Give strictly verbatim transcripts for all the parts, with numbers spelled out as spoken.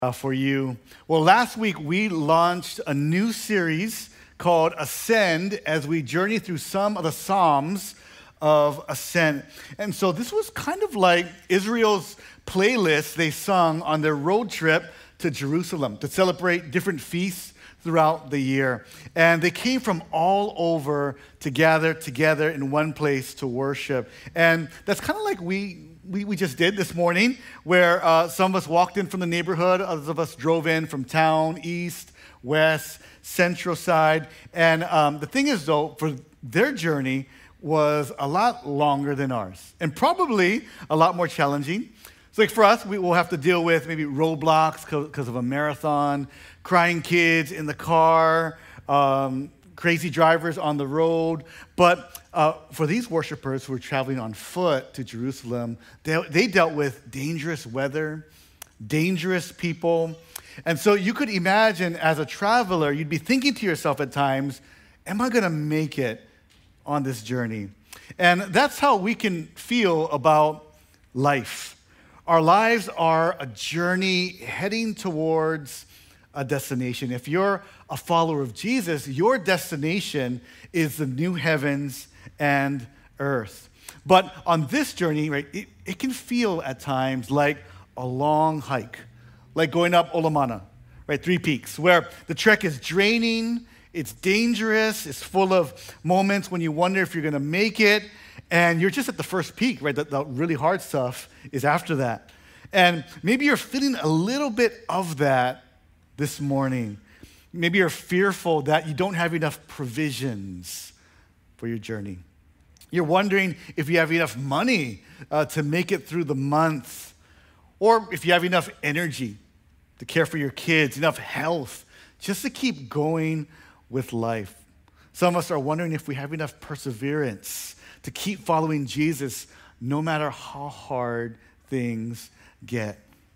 uh, for you. Well, last week we launched a new series called Ascend as we journey through some of the Psalms of Ascent. And so this was kind of like Israel's playlist they sung on their road trip to Jerusalem to celebrate different feasts throughout the year. And they came from all over to gather together in one place to worship. And that's kind of like we We, we just did this morning, where uh, some of us walked in from the neighborhood, others of us drove in from town, east, west, central side. And um, the thing is, though, for their journey was a lot longer than ours, and probably a lot more challenging. So like for us, we will have to deal with maybe roadblocks because of a marathon, crying kids in the car, um, crazy drivers on the road. But uh, for these worshipers who were traveling on foot to Jerusalem, they, they dealt with dangerous weather, dangerous people. And so you could imagine as a traveler, you'd be thinking to yourself at times, am I going to make it on this journey? And that's how we can feel about life. Our lives are a journey heading towards a destination. If you're a follower of Jesus, your destination is the new heavens and earth. But on this journey, right, it, it can feel at times like a long hike, like going up Olamana, right, Three Peaks, where the trek is draining, it's dangerous, it's full of moments when you wonder if you're going to make it, and you're just at the first peak, right? The, the really hard stuff is after that. And maybe you're feeling a little bit of that this morning. Maybe you're fearful that you don't have enough provisions for your journey. You're wondering if you have enough money uh, to make it through the month, or if you have enough energy to care for your kids, enough health, just to keep going with life. Some of us are wondering if we have enough perseverance to keep following Jesus no matter how hard things get.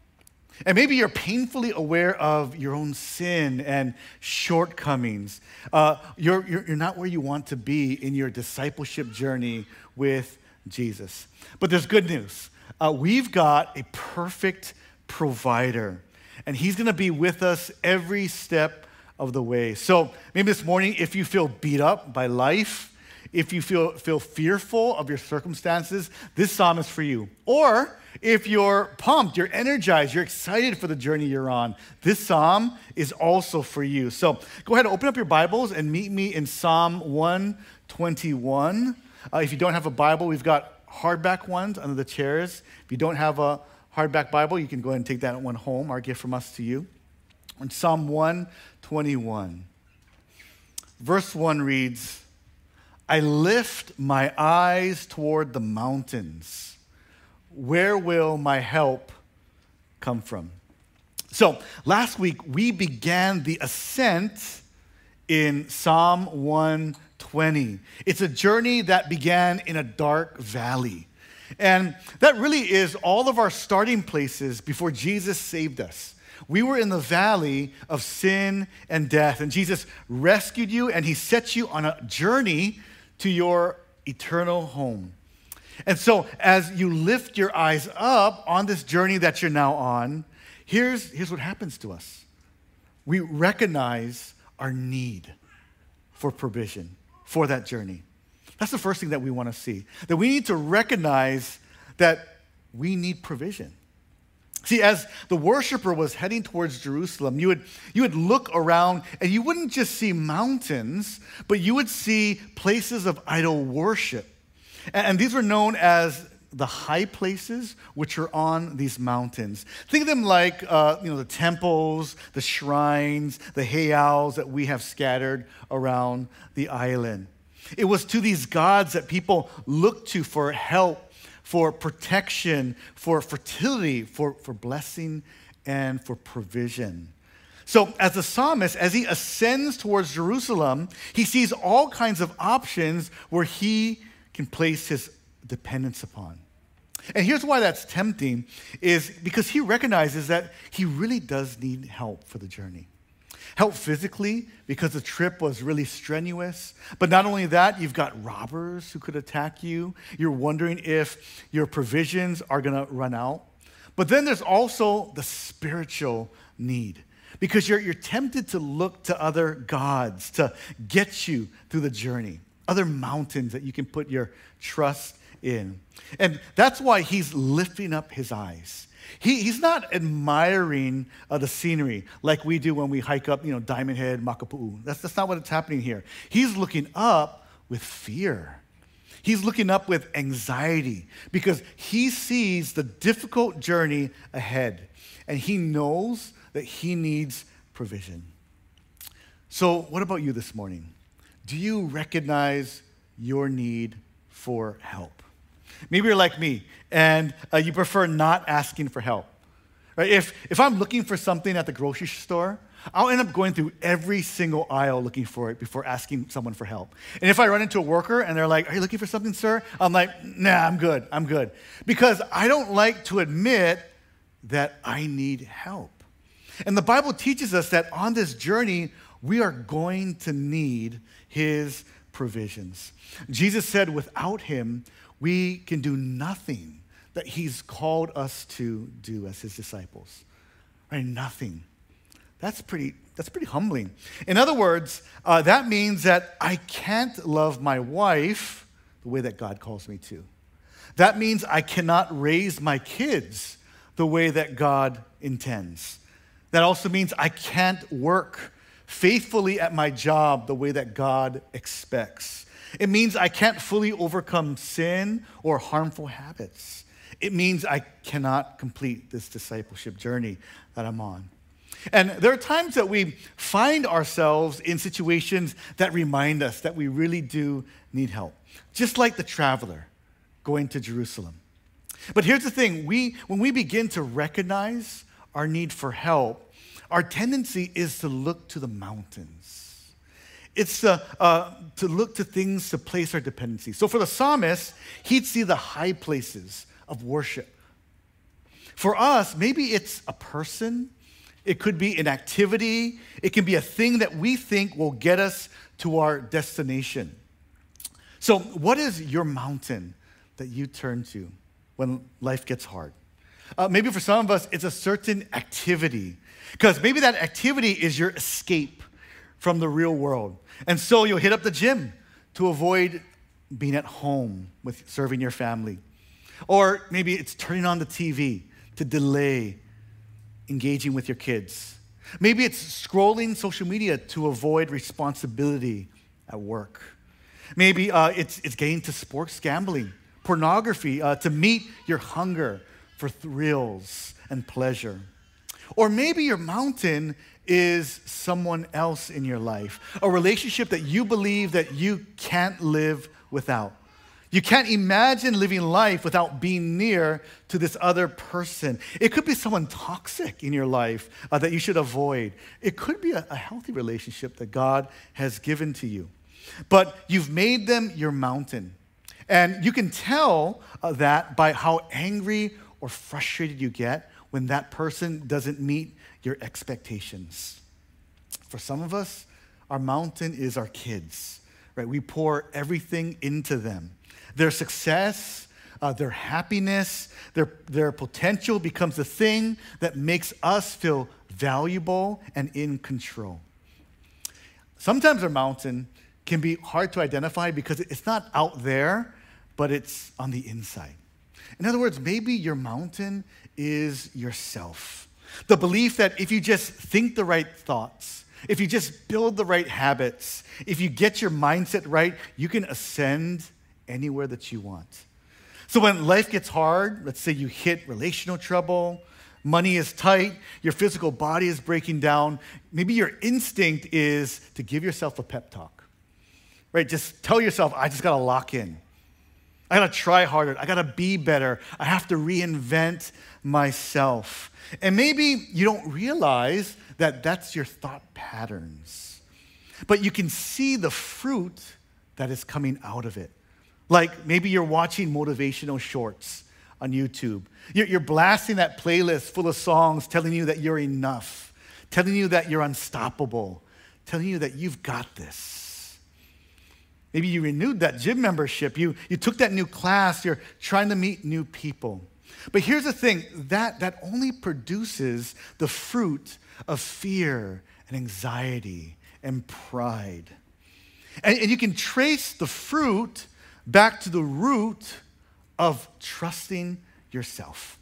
And maybe you're painfully aware of your own sin and shortcomings. Uh, you're, you're, you're not where you want to be in your discipleship journey with Jesus. But there's good news. Uh, we've got a perfect provider, and he's going to be with us every step of the way. So maybe this morning, if you feel beat up by life, if you feel, feel fearful of your circumstances, this psalm is for you. Or if you're pumped, you're energized, you're excited for the journey you're on, this psalm is also for you. So go ahead and open up your Bibles and meet me in Psalm one twenty-one. Uh, if you don't have a Bible, we've got hardback ones under the chairs. If you don't have a hardback Bible, you can go ahead and take that one home, our gift from us to you. In Psalm one twenty-one, verse one reads, I lift my eyes toward the mountains. Where will my help come from? So last week, we began the ascent in Psalm one twenty. It's a journey that began in a dark valley. And that really is all of our starting places before Jesus saved us. We were in the valley of sin and death, and Jesus rescued you, and he set you on a journey to your eternal home. And so as you lift your eyes up on this journey that you're now on, here's, here's what happens to us. We recognize our need for provision for that journey. That's the first thing that we want to see, that we need to recognize that we need provision. See, as the worshiper was heading towards Jerusalem, you would, you would look around and you wouldn't just see mountains, but you would see places of idol worship. And, and these were known as the high places, which are on these mountains. Think of them like uh, you know, the temples, the shrines, the heiaus that we have scattered around the island. It was to these gods that people looked to for help, for protection, for fertility, for, for blessing, and for provision. So as the psalmist, as he ascends towards Jerusalem, he sees all kinds of options where he can place his dependence upon. And here's why that's tempting, is because he recognizes that he really does need help for the journey. Help physically, because the trip was really strenuous. But not only that, you've got robbers who could attack you. You're wondering if your provisions are going to run out. But then there's also the spiritual need, because you're, you're tempted to look to other gods to get you through the journey, other mountains that you can put your trust in. And that's why he's lifting up his eyes. He, he's not admiring uh, the scenery like we do when we hike up, you know, Diamond Head, Makapu'u. That's, that's not what's happening here. He's looking up with fear. He's looking up with anxiety because he sees the difficult journey ahead, and he knows that he needs provision. So what about you this morning? Do you recognize your need for help? Maybe you're like me, and uh, you prefer not asking for help. Right? If, if I'm looking for something at the grocery store, I'll end up going through every single aisle looking for it before asking someone for help. And if I run into a worker and they're like, "Are you looking for something, sir?" I'm like, "Nah, I'm good, I'm good." Because I don't like to admit that I need help. And the Bible teaches us that on this journey, we are going to need his provisions. Jesus said without him, we can do nothing that he's called us to do as his disciples. Right? Nothing. That's pretty, that's pretty humbling. In other words, uh, that means that I can't love my wife the way that God calls me to. That means I cannot raise my kids the way that God intends. That also means I can't work faithfully at my job the way that God expects. It means I can't fully overcome sin or harmful habits. It means I cannot complete this discipleship journey that I'm on. And there are times that we find ourselves in situations that remind us that we really do need help, just like the traveler going to Jerusalem. But here's the thing, we, when we begin to recognize our need for help, our tendency is to look to the mountains. It's to, uh, to look to things to place our dependency. So for the psalmist, he'd see the high places of worship. For us, maybe it's a person. It could be an activity. It can be a thing that we think will get us to our destination. So what is your mountain that you turn to when life gets hard? Uh, maybe for some of us, it's a certain activity, because maybe that activity is your escape from the real world. And so you'll hit up the gym to avoid being at home with serving your family. Or maybe it's turning on the T V to delay engaging with your kids. Maybe it's scrolling social media to avoid responsibility at work. Maybe uh, it's, it's getting to sports gambling, pornography, uh, to meet your hunger for thrills and pleasure. Or maybe your mountain is someone else in your life, a relationship that you believe that you can't live without. You can't imagine living life without being near to this other person. It could be someone toxic in your life uh, that you should avoid. It could be a, a healthy relationship that God has given to you. But you've made them your mountain. And you can tell uh, that by how angry or frustrated you get when that person doesn't meet your expectations. For some of us, our mountain is our kids, right? We pour everything into them. Their success, uh, their happiness, their, their potential becomes the thing that makes us feel valuable and in control. Sometimes our mountain can be hard to identify because it's not out there, but it's on the inside. In other words, maybe your mountain is yourself. The belief that if you just think the right thoughts, if you just build the right habits, if you get your mindset right, you can ascend anywhere that you want. So when life gets hard, let's say you hit relational trouble, money is tight, your physical body is breaking down, maybe your instinct is to give yourself a pep talk, right? Just tell yourself, I just got to lock in. I got to try harder. I got to be better. I have to reinvent myself. And maybe you don't realize that that's your thought patterns, but you can see the fruit that is coming out of it. Like maybe you're watching motivational shorts on YouTube. You're, you're blasting that playlist full of songs telling you that you're enough, telling you that you're unstoppable, telling you that you've got this. Maybe you renewed that gym membership. You, you took that new class. You're trying to meet new people. But here's the thing, that, that only produces the fruit of fear and anxiety and pride. And, and you can trace the fruit back to the root of trusting yourself.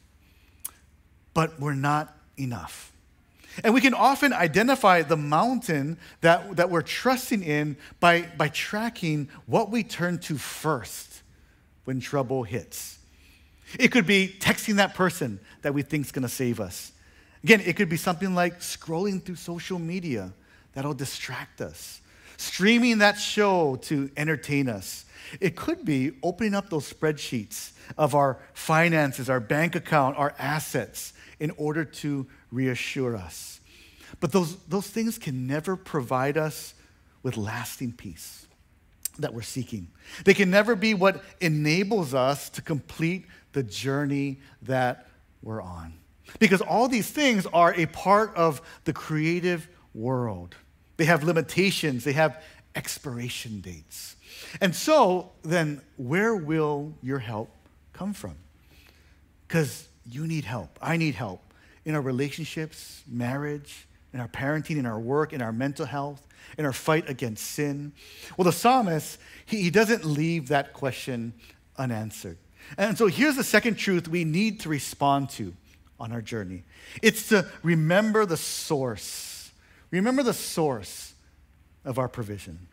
But we're not enough. And we can often identify the mountain that, that we're trusting in by, by tracking what we turn to first when trouble hits. It could be texting that person that we think is going to save us. Again, it could be something like scrolling through social media that'll distract us, streaming that show to entertain us. It could be opening up those spreadsheets of our finances, our bank account, our assets in order to reassure us. But those, those things can never provide us with lasting peace that we're seeking. They can never be what enables us to complete the journey that we're on. Because all these things are a part of the creative world. They have limitations, they have expiration dates. And so then, where will your help come from? Because you need help. I need help in our relationships, marriage, in our parenting, in our work, in our mental health, in our fight against sin. Well, the psalmist, he, he doesn't leave that question unanswered. And so here's the second truth we need to respond to on our journey. It's to remember the source. Remember the source of our provision.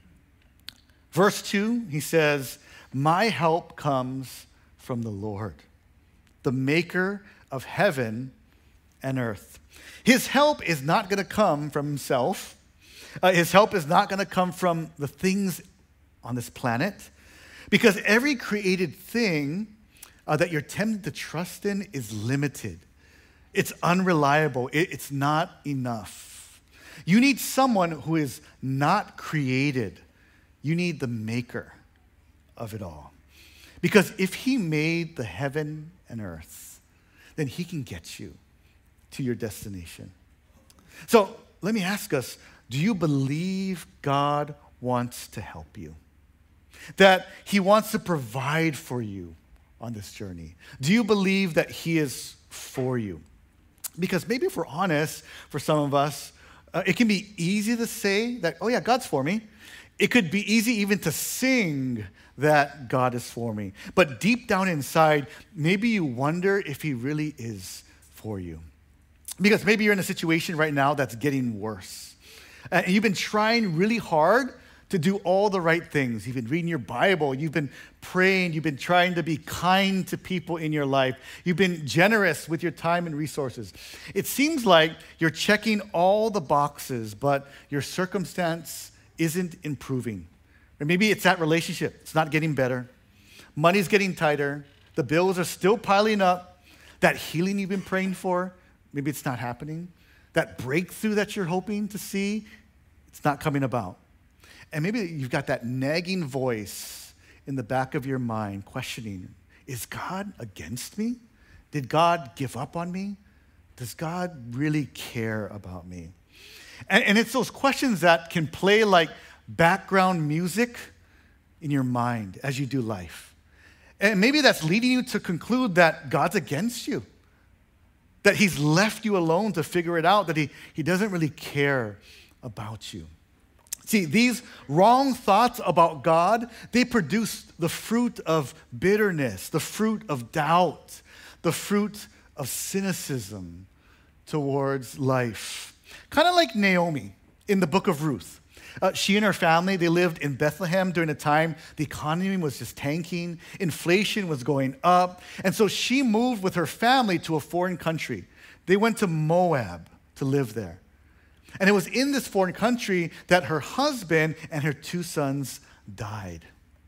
Verse two, he says, "My help comes from the Lord, the maker of heaven and earth." His help is not going to come from himself. Uh, his help is not going to come from the things on this planet, because every created thing uh, that you're tempted to trust in is limited. It's unreliable. It, it's not enough. You need someone who is not created. You need the maker of it all. Because if he made the heaven and earth, then he can get you to your destination. So let me ask us, do you believe God wants to help you? That he wants to provide for you on this journey? Do you believe that he is for you? Because maybe if we're honest, for some of us, uh, it can be easy to say that, oh yeah, God's for me. It could be easy even to sing that God is for me. But deep down inside, maybe you wonder if he really is for you. Because maybe you're in a situation right now that's getting worse. And you've been trying really hard to do all the right things. You've been reading your Bible. You've been praying. You've been trying to be kind to people in your life. You've been generous with your time and resources. It seems like you're checking all the boxes, but your circumstance isn't improving. Or maybe it's that relationship. It's not getting better. Money's getting tighter. The bills are still piling up. That healing you've been praying for, maybe it's not happening. That breakthrough that you're hoping to see, it's not coming about. And maybe you've got that nagging voice in the back of your mind questioning, is God against me? Did God give up on me? Does God really care about me? And, and it's those questions that can play like background music in your mind as you do life. And maybe that's leading you to conclude that God's against you, that he's left you alone to figure it out, that he, he doesn't really care about you. See, these wrong thoughts about God, they produce the fruit of bitterness, the fruit of doubt, the fruit of cynicism towards life. Kind of like Naomi in the book of Ruth. Uh, she and her family, they lived in Bethlehem during a time the economy was just tanking, inflation was going up, and so she moved with her family to a foreign country. They went to Moab to live there. And it was in this foreign country that her husband and her two sons died.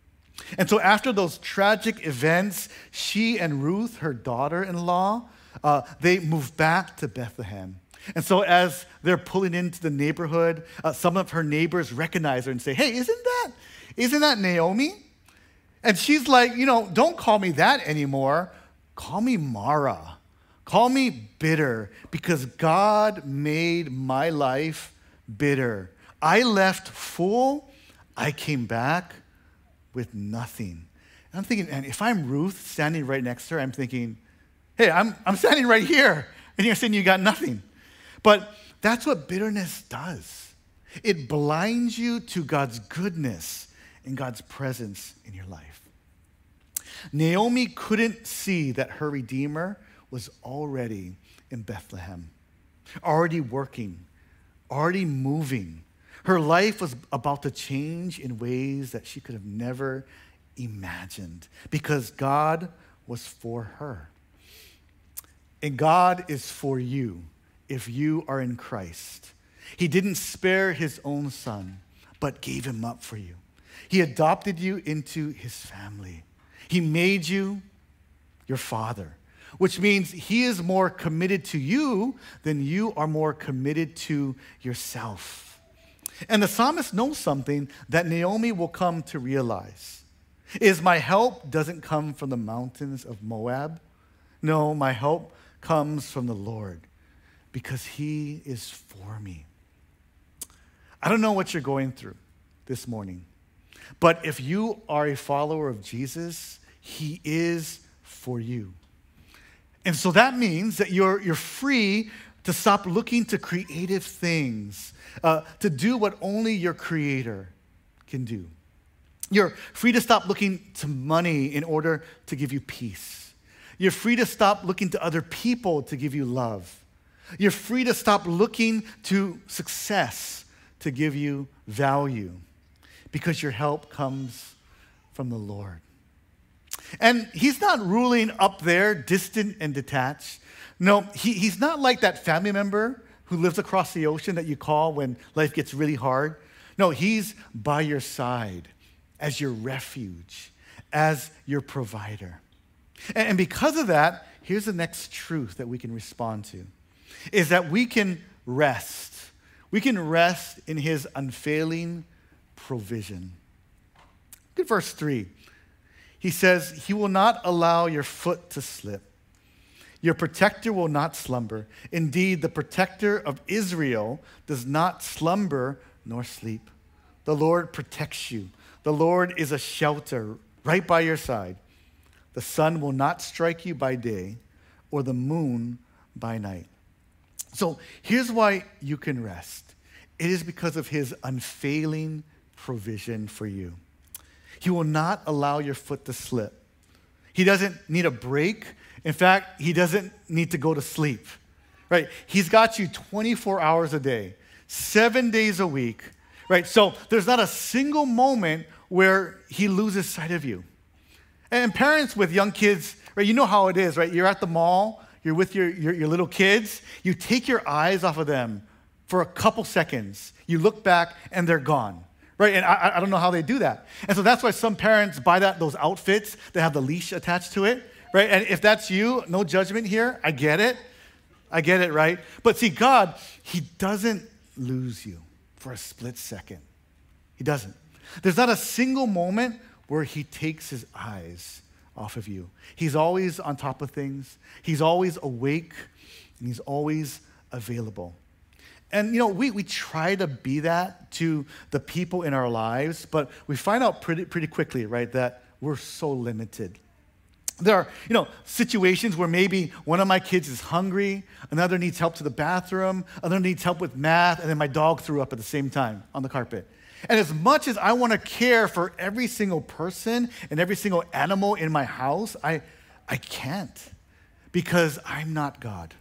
And so after those tragic events, she and Ruth, her daughter-in-law, uh, they moved back to Bethlehem. And so as they're pulling into the neighborhood, uh, some of her neighbors recognize her and say, hey, isn't that, isn't that Naomi? And she's like, you know, don't call me that anymore. Call me Mara. Call me bitter, because God made my life bitter. I left full, I came back with nothing. And I'm thinking, and if I'm Ruth standing right next to her, I'm thinking, hey, Hey, I'm, I'm standing right here, and you're saying you got nothing. But that's what bitterness does. It blinds you to God's goodness and God's presence in your life. Naomi couldn't see that her Redeemer was already in Bethlehem, already working, already moving. Her life was about to change in ways that she could have never imagined because God was for her. And God is for you if you are in Christ. He didn't spare his own son, but gave him up for you. He adopted you into his family. He made you your father, which means he is more committed to you than you are more committed to yourself. And the psalmist knows something that Naomi will come to realize. Is my help doesn't come from the mountains of Moab. No, my help comes from the Lord because he is for me. I don't know what you're going through this morning, but if you are a follower of Jesus, he is for you. And so that means that you're, you're free to stop looking to creative things, uh, to do what only your Creator can do. You're free to stop looking to money in order to give you peace. You're free to stop looking to other people to give you love. You're free to stop looking to success to give you value because your help comes from the Lord. And he's not ruling up there, distant and detached. No, he, he's not like that family member who lives across the ocean that you call when life gets really hard. No, he's by your side as your refuge, as your provider. And, and because of that, here's the next truth that we can respond to, is that we can rest. We can rest in his unfailing provision. Look at verse three. He says, he will not allow your foot to slip. Your protector will not slumber. Indeed, the protector of Israel does not slumber nor sleep. The Lord protects you. The Lord is a shelter right by your side. The sun will not strike you by day or the moon by night. So here's why you can rest. It is because of his unfailing provision for you. He will not allow your foot to slip. He doesn't need a break. In fact, he doesn't need to go to sleep, right? He's got you twenty-four hours a day, seven days a week, right? So there's not a single moment where he loses sight of you. And parents with young kids, right, you know how it is, right? You're at the mall, you're with your, your, your little kids, you take your eyes off of them for a couple seconds. You look back and they're gone. Right, and I, I don't know how they do that. And so that's why some parents buy that those outfits that have the leash attached to it, right? And if that's you, no judgment here. I get it. I get it, right? But see, God, he doesn't lose you for a split second. He doesn't. There's not a single moment where he takes his eyes off of you. He's always on top of things. He's always awake, and he's always available. And, you know, we, we try to be that to the people in our lives, but we find out pretty, pretty quickly, right, that we're so limited. There are, you know, situations where maybe one of my kids is hungry, another needs help to the bathroom, another needs help with math, and then my dog threw up at the same time on the carpet. And as much as I want to care for every single person and every single animal in my house, I, I can't because I'm not God.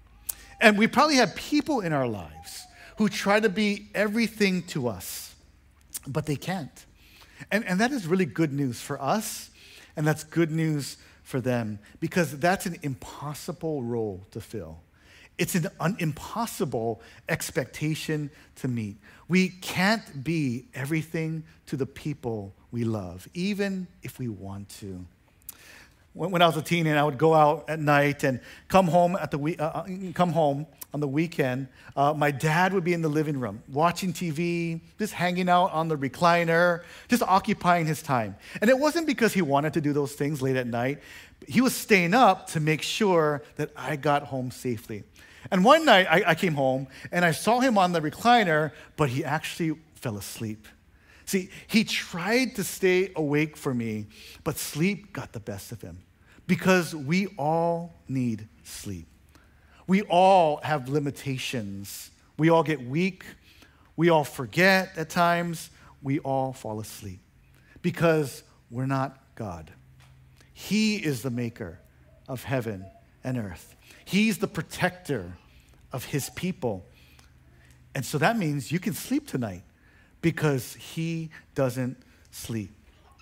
And we probably have people in our lives who try to be everything to us, but they can't. And, and that is really good news for us, and that's good news for them, because that's an impossible role to fill. It's an un- impossible expectation to meet. We can't be everything to the people we love, even if we want to. When I was a teen and I would go out at night and come home at the we- uh, come home on the weekend, uh, my dad would be in the living room watching T V, just hanging out on the recliner, just occupying his time. And it wasn't because he wanted to do those things late at night. He was staying up to make sure that I got home safely. And one night I, I came home and I saw him on the recliner, but he actually fell asleep. See, he tried to stay awake for me, but sleep got the best of him Because we all need sleep. We all have limitations. We all get weak. We all forget at times. We all fall asleep because we're not God. He is the maker of heaven and earth. He's the protector of his people. And so that means you can sleep tonight because he doesn't sleep.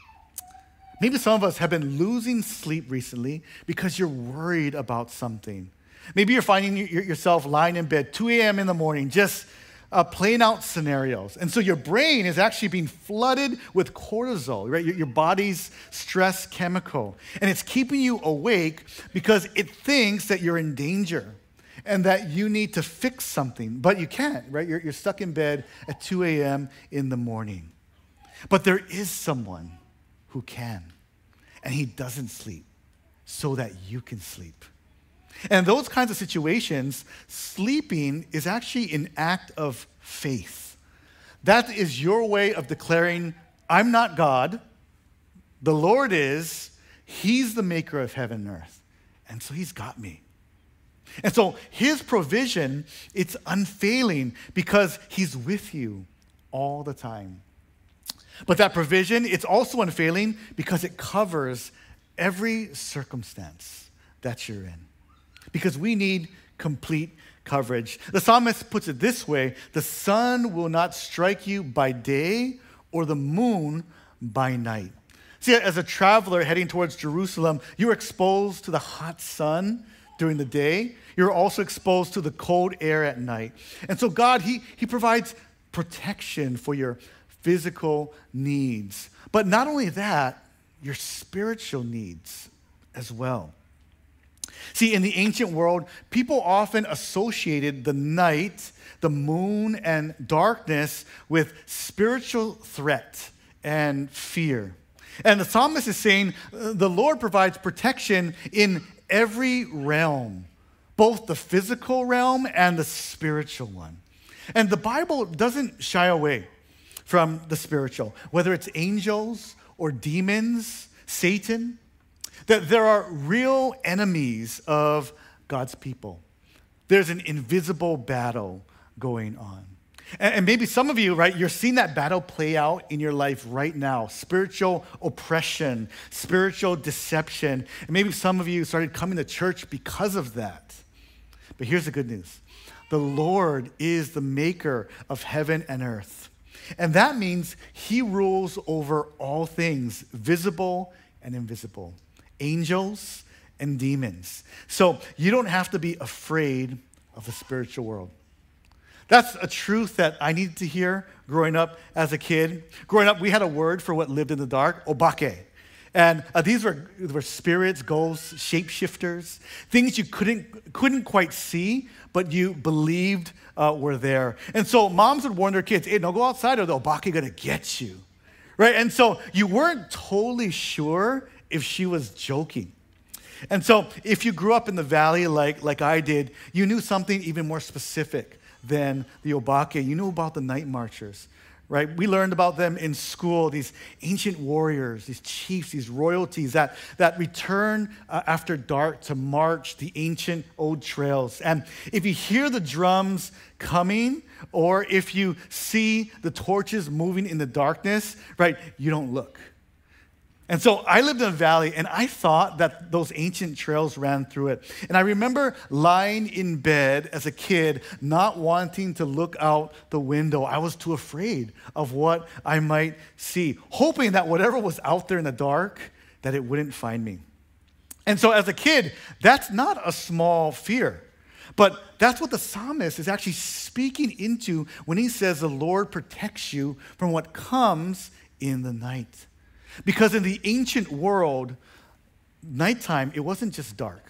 Maybe some of us have been losing sleep recently because you're worried about something. Maybe you're finding yourself lying in bed two a.m. in the morning, just uh, playing out scenarios. And so your brain is actually being flooded with cortisol, right? Your, your body's stress chemical. And it's keeping you awake because it thinks that you're in danger and that you need to fix something, but you can't, right? You're, you're stuck in bed at two a.m. in the morning. But there is someone who can, and he doesn't sleep so that you can sleep. And those kinds of situations, sleeping is actually an act of faith. That is your way of declaring, I'm not God, the Lord is, he's the maker of heaven and earth, and so he's got me. And so his provision, it's unfailing because he's with you all the time. But that provision, it's also unfailing because it covers every circumstance that you're in. Because we need complete coverage. The psalmist puts it this way: the sun will not strike you by day or the moon by night. See, as a traveler heading towards Jerusalem, you're exposed to the hot sun during the day. You're also exposed to the cold air at night. And so God, he, he provides protection for your physical needs. But not only that, your spiritual needs as well. See, in the ancient world, people often associated the night, the moon, and darkness with spiritual threat and fear. And the psalmist is saying the Lord provides protection in every realm, both the physical realm and the spiritual one. And the Bible doesn't shy away from the spiritual, whether it's angels or demons, Satan, that there are real enemies of God's people. There's an invisible battle going on. And, and maybe some of you, right, you're seeing that battle play out in your life right now. Spiritual oppression, spiritual deception. And maybe some of you started coming to church because of that. But here's the good news. The Lord is the maker of heaven and earth. And that means he rules over all things, visible and invisible, angels and demons. So you don't have to be afraid of the spiritual world. That's a truth that I needed to hear growing up as a kid. Growing up, we had a word for what lived in the dark, obake. And uh, these were, were spirits, ghosts, shapeshifters, things you couldn't, couldn't quite see, but you believed uh, were there. And so moms would warn their kids, hey, don't go outside or the obake gonna get you, right? And so you weren't totally sure if she was joking. And so if you grew up in the valley like, like I did, you knew something even more specific than the obake. You knew about the night marchers, right? We learned about them in school, these ancient warriors, these chiefs, these royalties that, that return uh, after dark to march the ancient old trails. And if you hear the drums coming, or if you see the torches moving in the darkness, right, you don't look. And so I lived in a valley, and I thought that those ancient trails ran through it. And I remember lying in bed as a kid, not wanting to look out the window. I was too afraid of what I might see, hoping that whatever was out there in the dark, that it wouldn't find me. And so as a kid, that's not a small fear. But that's what the psalmist is actually speaking into when he says the Lord protects you from what comes in the night. Because in the ancient world, nighttime, it wasn't just dark.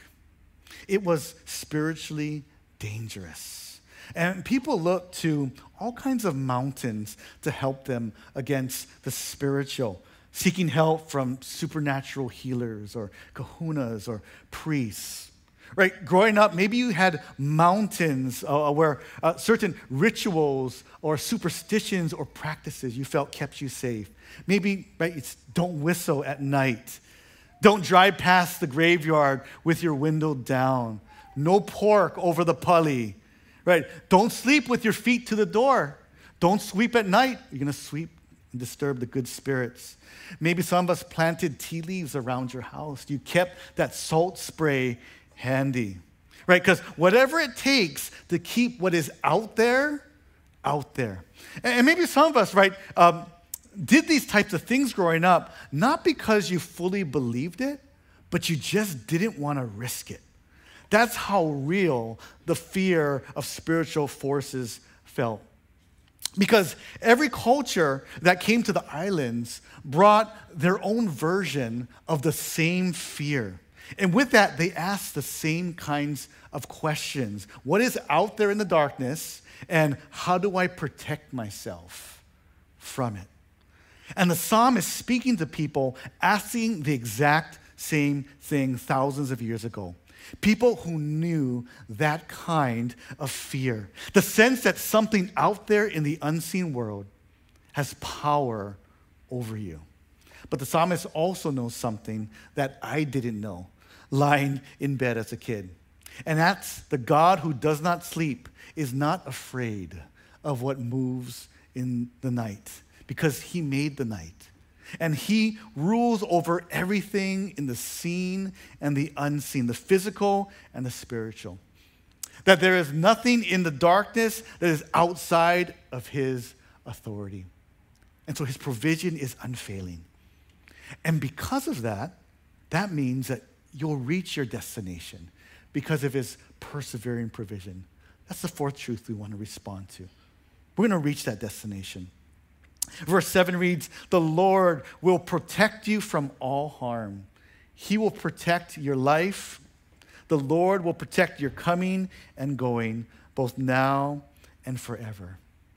It was spiritually dangerous. And people looked to all kinds of mountains to help them against the spiritual, seeking help from supernatural healers or kahunas or priests. Right, growing up, maybe you had mountains uh, where uh, certain rituals or superstitions or practices you felt kept you safe. Maybe, right, it's don't whistle at night. Don't drive past the graveyard with your window down. No pork over the pulley, right? Don't sleep with your feet to the door. Don't sweep at night. You're going to sweep and disturb the good spirits. Maybe some of us planted tea leaves around your house. You kept that salt spray handy, right? Because whatever it takes to keep what is out there, out there. And maybe some of us, right, um, did these types of things growing up, not because you fully believed it, but you just didn't want to risk it. That's how real the fear of spiritual forces felt. Because every culture that came to the islands brought their own version of the same fear. And with that, they asked the same kinds of questions. What is out there in the darkness, and how do I protect myself from it? And the psalm is speaking to people asking the exact same thing thousands of years ago. People who knew that kind of fear. The sense that something out there in the unseen world has power over you. But the psalmist also knows something that I didn't know lying in bed as a kid. And that's the God who does not sleep is not afraid of what moves in the night, because he made the night. And he rules over everything in the seen and the unseen, the physical and the spiritual. That there is nothing in the darkness that is outside of his authority. And so his provision is unfailing. And because of that, that means that you'll reach your destination because of his persevering provision. That's the fourth truth we want to respond to. We're going to reach that destination. Verse seven reads, the Lord will protect you from all harm. He will protect your life. The Lord will protect your coming and going, both now and forever.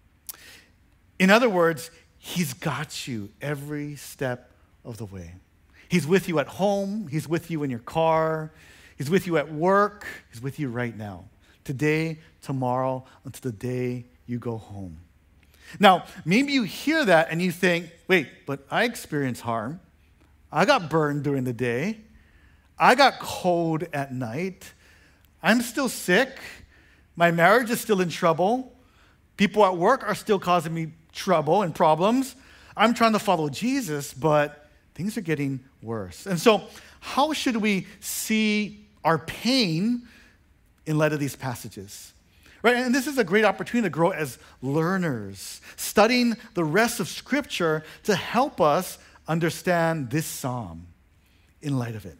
In other words, he's got you every step of the way. He's with you at home. He's with you in your car. He's with you at work. He's with you right now. Today, tomorrow, until the day you go home. Now, maybe you hear that and you think, wait, but I experienced harm. I got burned during the day. I got cold at night. I'm still sick. My marriage is still in trouble. People at work are still causing me trouble and problems. I'm trying to follow Jesus, but things are getting worse. And so, how should we see our pain in light of these passages? Right? And this is a great opportunity to grow as learners, studying the rest of Scripture to help us understand this psalm in light of it.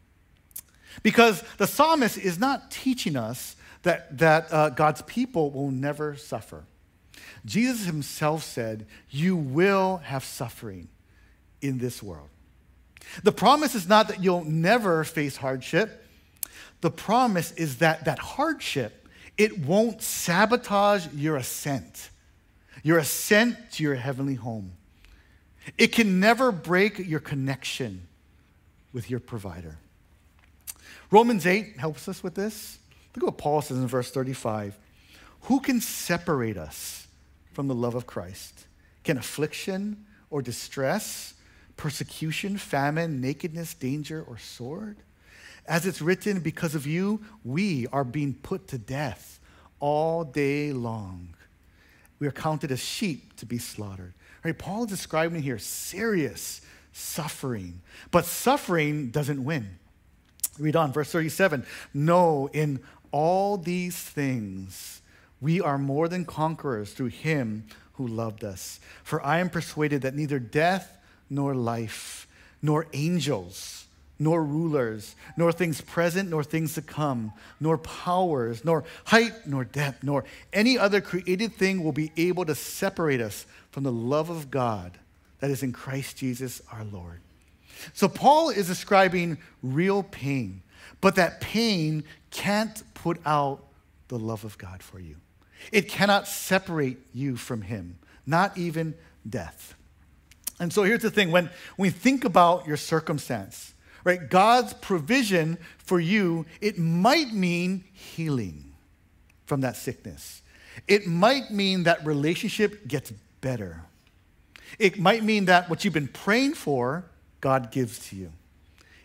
Because the psalmist is not teaching us that, that uh, God's people will never suffer. Jesus himself said, you will have suffering in this world. The promise is not that you'll never face hardship. The promise is that that hardship, it won't sabotage your ascent, your ascent to your heavenly home. It can never break your connection with your provider. Romans eight helps us with this. Look at what Paul says in verse thirty-five. Who can separate us from the love of Christ? Can affliction or distress, persecution, famine, nakedness, danger, or sword? As it's written, because of you, we are being put to death all day long. We are counted as sheep to be slaughtered. Right? Paul is describing here serious suffering. But suffering doesn't win. Read on, verse thirty-seven. No, in all these things, we are more than conquerors through him who loved us. For I am persuaded that neither death nor life, nor angels, nor rulers, nor things present, nor things to come, nor powers, nor height, nor depth, nor any other created thing will be able to separate us from the love of God that is in Christ Jesus our Lord. So Paul is describing real pain, but that pain can't put out the love of God for you. It cannot separate you from him, not even death. And so here's the thing, when we think about your circumstance, right? God's provision for you, it might mean healing from that sickness. It might mean that relationship gets better. It might mean that what you've been praying for, God gives to you.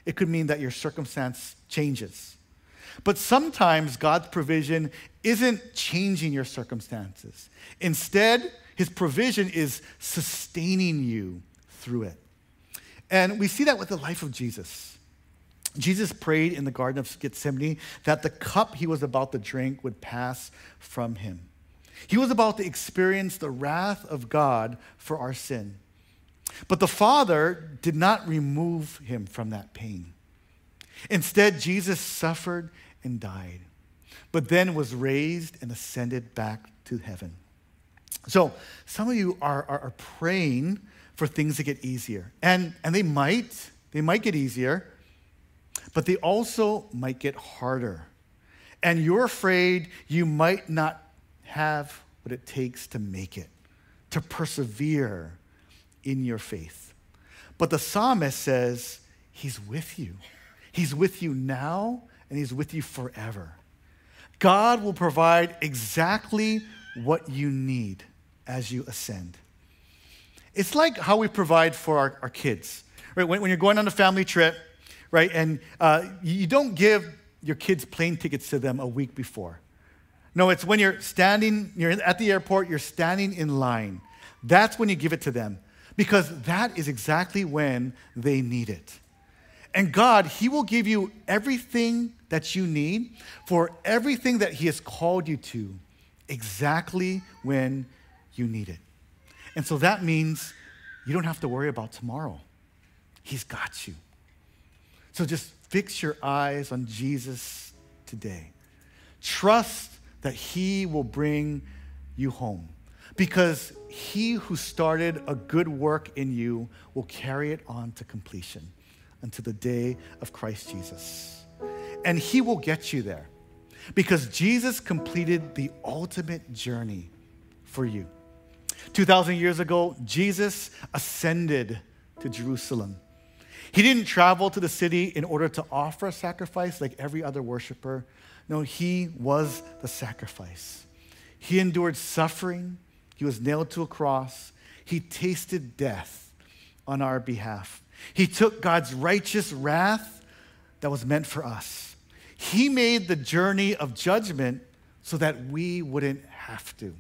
it could mean that your circumstance changes. But sometimes God's provision isn't changing your circumstances. Instead, his provision is sustaining you through it. And we see that with the life of Jesus. Jesus prayed in the Garden of Gethsemane that the cup he was about to drink would pass from him. He was about to experience the wrath of God for our sin. But the Father did not remove him from that pain. Instead, Jesus suffered and died, but then was raised and ascended back to heaven. So some of you are, are, are praying for things to get easier. And, and they might. They might get easier, but they also might get harder. And you're afraid you might not have what it takes to make it, to persevere in your faith. But the psalmist says he's with you. He's with you now, and he's with you forever. God will provide exactly what you need as you ascend. It's like how we provide for our, our kids. Right? When, when you're going on a family trip, right, and uh, you don't give your kids plane tickets to them a week before. No, it's when you're standing, you're at the airport, you're standing in line. That's when you give it to them, because that is exactly when they need it. And God, he will give you everything that you need for everything that he has called you to exactly when you need it. And so that means you don't have to worry about tomorrow. He's got you. So just fix your eyes on Jesus today. Trust that he will bring you home, because he who started a good work in you will carry it on to completion until the day of Christ Jesus. And he will get you there, because Jesus completed the ultimate journey for you. two thousand years ago, Jesus ascended to Jerusalem. He didn't travel to the city in order to offer a sacrifice like every other worshiper. No, he was the sacrifice. He endured suffering. He was nailed to a cross. He tasted death on our behalf. He took God's righteous wrath that was meant for us. He made the journey of judgment so that we wouldn't have to.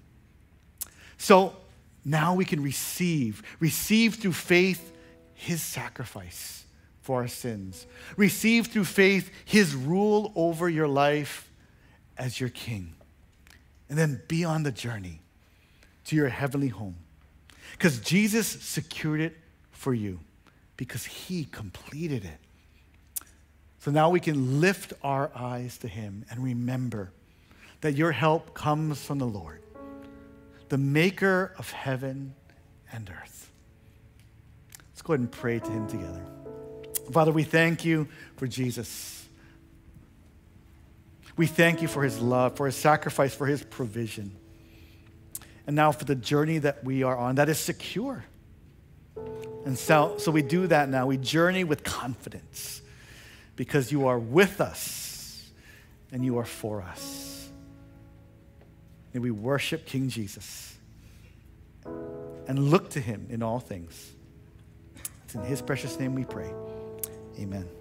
So now we can receive, receive through faith his sacrifice for our sins. Receive through faith his rule over your life as your king. And then be on the journey to your heavenly home. Because Jesus secured it for you, because he completed it. So now we can lift our eyes to him and remember that your help comes from the Lord, the maker of heaven and earth. Let's go ahead and pray to him together. Father, we thank you for Jesus. We thank you for his love, for his sacrifice, for his provision. And now for the journey that we are on that is secure. And so, so we do that now. We journey with confidence because you are with us and you are for us. May we worship King Jesus and look to him in all things. It's in his precious name we pray. Amen.